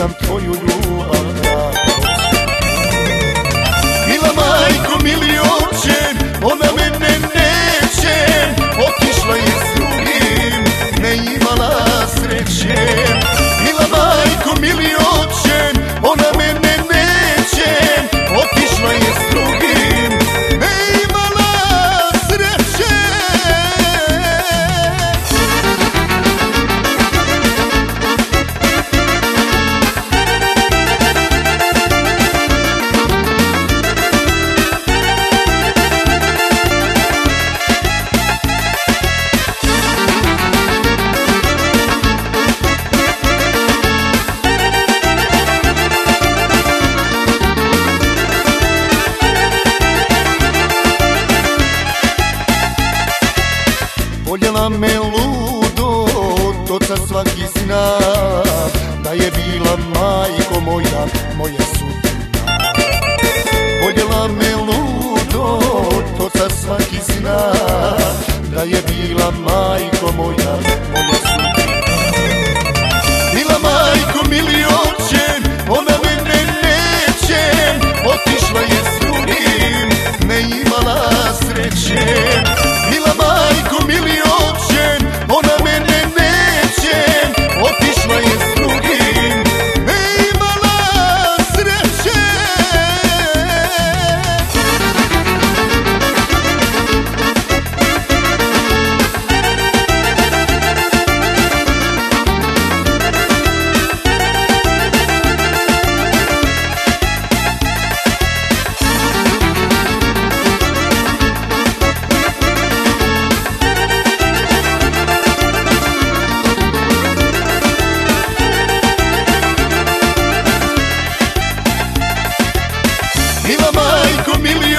sam tvoju ljubav vratio. Mila majko, mili oče, ona mene neće, otišla je s drugim, ne imala sreće. Mila majko, mili oče, ona mene neće, otišla je s drugim, ne imala sreće. Voljela me ludo, toca svaki zna, da je bila majko moja, moja sudbina. Voljela me ludo, toca svaki zna, da je bila majko moja, moja sudbina. Mila majko, mili oče, ona mene neće, otišla je s drugim, ne imala sreće. Mila majko, mili oče, ona mene neće, otišla je s drugim, ne imala sreće. Mila majko, mili